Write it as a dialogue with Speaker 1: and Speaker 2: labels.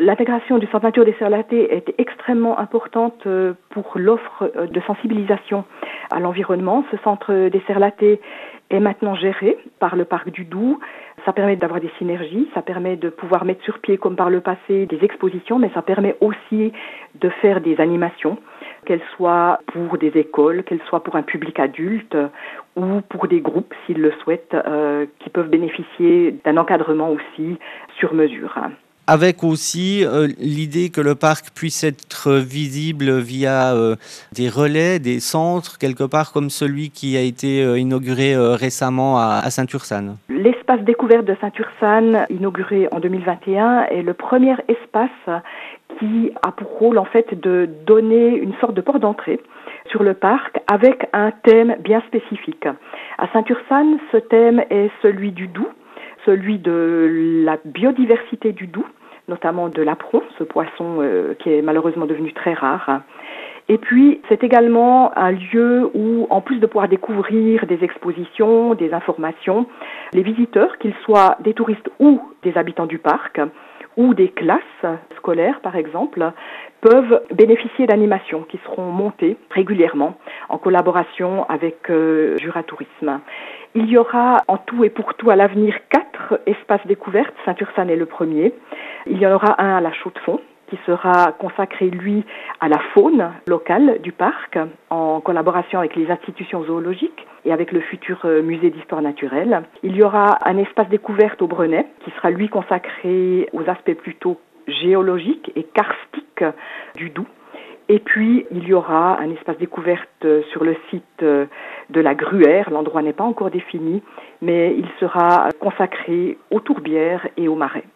Speaker 1: L'intégration du Centre Nature des Serres-Latées est extrêmement importante pour l'offre de sensibilisation à l'environnement. Ce centre des Serres-Latées est maintenant géré par le parc du Doubs. Ça permet d'avoir des synergies, ça permet de pouvoir mettre sur pied, comme par le passé, des expositions, mais ça permet aussi de faire des animations, qu'elles soient pour des écoles, qu'elles soient pour un public adulte ou pour des groupes, s'ils le souhaitent, qui peuvent bénéficier d'un encadrement aussi sur mesure.
Speaker 2: Avec aussi l'idée que le parc puisse être visible via des relais, des centres, quelque part comme celui qui a été inauguré récemment à Saint-Ursanne.
Speaker 1: L'espace découverte de Saint-Ursanne, inauguré en 2021, est le premier espace qui a pour rôle en fait de donner une sorte de porte d'entrée sur le parc avec un thème bien spécifique. À Saint-Ursanne, ce thème est celui du Doubs, celui de la biodiversité du Doubs, notamment de l'apron, ce poisson qui est malheureusement devenu très rare. Et puis, c'est également un lieu où, en plus de pouvoir découvrir des expositions, des informations, les visiteurs, qu'ils soient des touristes ou des habitants du parc, ou des classes scolaires, par exemple, peuvent bénéficier d'animations qui seront montées régulièrement en collaboration avec Jura Tourisme. Il y aura en tout et pour tout à l'avenir 4 espaces découvertes. Saint-Ursanne est le premier. Il y en aura un à la Chaux-de-Fonds, qui sera consacré, lui, à la faune locale du parc, en collaboration avec les institutions zoologiques et avec le futur musée d'histoire naturelle. Il y aura un espace découverte au Brenay, qui sera, lui, consacré aux aspects plutôt géologiques et karstiques du Doubs. Et puis, il y aura un espace découverte sur le site de la Gruère. L'endroit n'est pas encore défini, mais il sera consacré aux tourbières et aux marais.